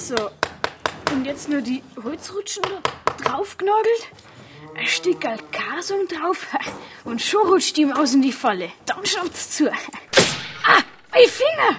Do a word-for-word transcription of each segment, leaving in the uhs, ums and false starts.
So. Und jetzt nur die Holzrutschen da draufgenagelt. Ein Stück Kasung drauf. Und schon rutscht die Maus in die Falle. Dann schaut's zu. Ah, mein Finger!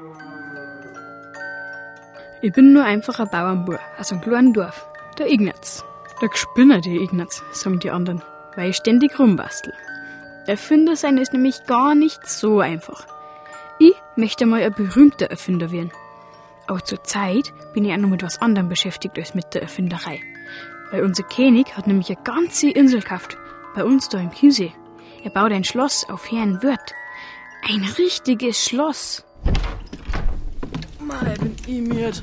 Ich bin nur einfach ein Bauernbub aus einem kleinen Dorf. Der Ignaz. Der Gespinner, der Ignaz, sagen die anderen, weil ich ständig rumbastel. Erfinder sein ist nämlich gar nicht so einfach. Ich möchte mal ein berühmter Erfinder werden. Aber zur Zeit bin ich auch noch mit was anderem beschäftigt als mit der Erfinderei. Weil unser König hat nämlich eine ganze Insel gekauft, bei uns da im Chiemsee. Er baut ein Schloss auf Herrenwörth. Ein richtiges Schloss. Mal bin ich müde.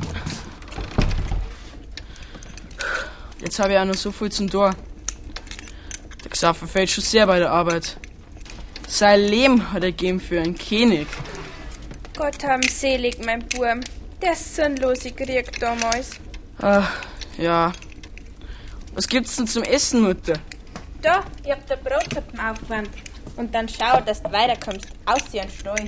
Jetzt habe ich auch noch so viel zum Tor. Der Xaver fällt schon sehr bei der Arbeit. Sein Leben hat er gegeben für einen König. Gott haben selig, mein Burm. Der sinnlose Krieg damals. Ach, ja. Was gibt's denn zum Essen, Mutter? Da, ich hab der Brotsuppen aufgewärmt. Und dann schau, dass du weiterkommst. Aus dir Stall.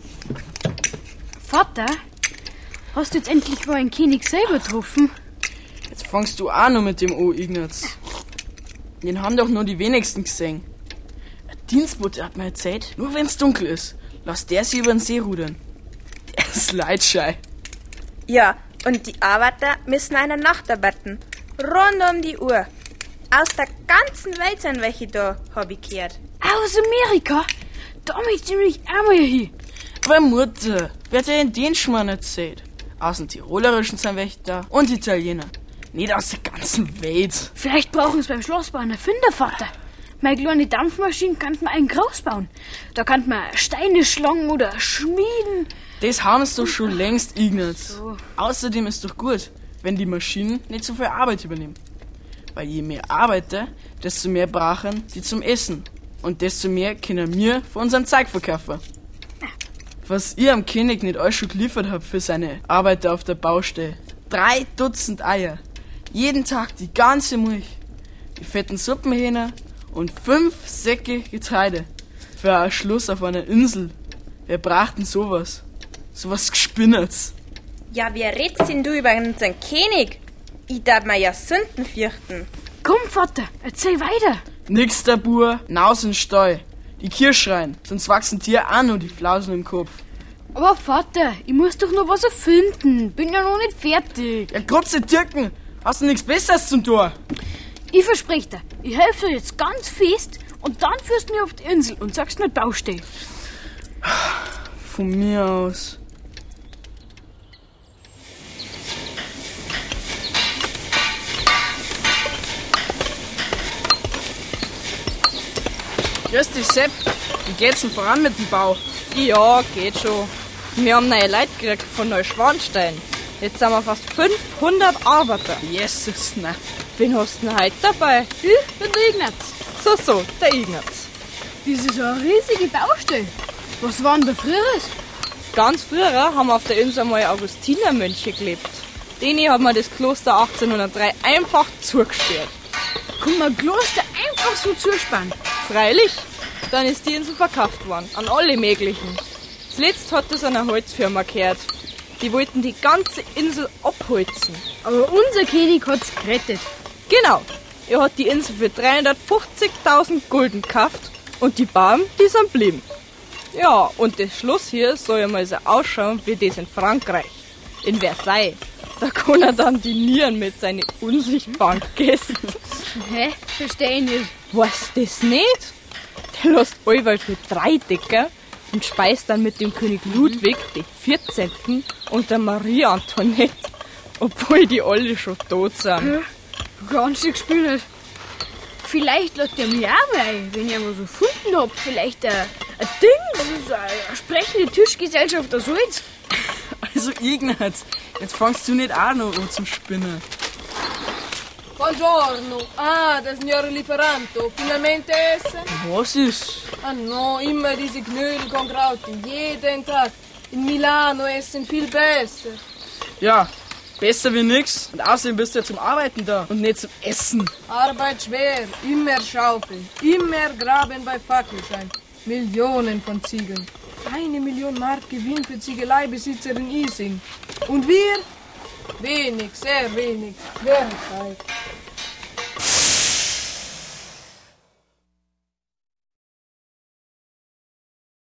Vater, hast du jetzt endlich mal einen König selber getroffen? Jetzt fangst du auch noch mit dem O, Ignaz. Den haben doch nur die wenigsten gesehen. Ein Dienstbote hat mir erzählt, nur wenn's dunkel ist, lass der sie über den See rudern. Der ist leidschei. Ja, und die Arbeiter müssen eine Nacht arbeiten. Rund um die Uhr. Aus der ganzen Welt sind welche da, hab ich gehört. Aus Amerika? Da möchte ich mich auch mal hin. Aber Mutter, wer hat dir denn den Schmarrn erzählt? Aus dem Tirolerischen sind welche da und Italiener. Nicht aus der ganzen Welt. Vielleicht brauchen sie beim Schlossbau einen Erfinder, Vater. Meine kleine Dampfmaschine kann man einen Kraus bauen. Da kann man Steine schlagen oder schmieden. Das haben sie doch schon längst, Ignaz. So. Außerdem ist doch gut, wenn die Maschinen nicht so viel Arbeit übernehmen. Weil je mehr Arbeiter, desto mehr brauchen sie zum Essen. Und desto mehr können wir für unseren Zeug verkaufen. Was ihr am König nicht alles schon geliefert habt für seine Arbeiter auf der Baustelle. Drei Dutzend Eier. Jeden Tag die ganze Milch. Die fetten Suppenhähner und fünf Säcke Getreide. Für einen Schluss auf einer Insel. Wer braucht denn sowas? Sowas Gespinnerts. Ja, wie redst denn du über unseren König? Ich darf mir ja Sünden fürchten. Komm, Vater, erzähl weiter. Nix der Bur, naus in den Stall. Die Kirsch rein, sonst wachsen dir auch noch die Flausen im Kopf. Aber Vater, ich muss doch noch was erfinden. Bin ja noch nicht fertig. Ja, grotze Türken, hast du nichts Besseres zum Tor? Ich verspreche dir, ich helfe dir jetzt ganz fest und dann führst du mich auf die Insel und sagst mir Baustelle. Von mir aus. Grüß dich, Sepp. Wie geht's denn voran mit dem Bau? Ja, geht schon. Wir haben neue Leute gekriegt von Neuschwanstein. Jetzt sind wir fast fünfhundert Arbeiter. Jesus, nein. Wen hast du denn heute dabei? Ich bin der Ignaz. So, so, der Ignaz. Das ist eine riesige Baustelle. Was war denn da früher? Ganz früher haben auf der Insel mal Augustinermönche gelebt. Denen hat man das Kloster achtzehnhundertdrei einfach zugesperrt. Kann man Kloster einfach so zuspannen? Freilich, dann ist die Insel verkauft worden, an alle möglichen. Zuletzt hat das einer Holzfirma gehört. Die wollten die ganze Insel abholzen. Aber unser König hat's gerettet. Genau, er hat die Insel für dreihundertfünfzigtausend Gulden gekauft und die Bauern, die sind blieben. Ja, und das Schloss hier soll ja mal so ausschauen wie das in Frankreich, in Versailles. Da kann er dann dinieren mit seinen unsichtbaren Gästen. Hä? Versteh ich nicht. Weißt du das nicht? Der lässt allweil für drei Decker und speist dann mit dem König Ludwig den vierzehnten und der Marie Antoinette, obwohl die alle schon tot sind. Hä? Ganz schön gespielt. Vielleicht lässt er mich auch mal, wenn ich mal so gefunden hab. Vielleicht ein, ein Ding, so eine sprechende Tischgesellschaft aus Holz. Also Ignaz, jetzt fangst du nicht auch noch an zum Spinnen. Buongiorno. Ah, der Signore Lieferanto. Finalmente Essen? Was ist? Ah no, immer diese Knödel con Kraut. Jeden Tag. In Milano essen viel besser. Ja, besser wie nix. Und außerdem bist du ja zum Arbeiten da und nicht zum Essen. Arbeit schwer, immer schaufeln, immer graben bei Fackelschein. Millionen von Ziegeln. Eine Million Mark Gewinn für Ziegeleibesitzer in Ising. Und wir? Wenig, sehr wenig. Wäre Zeit.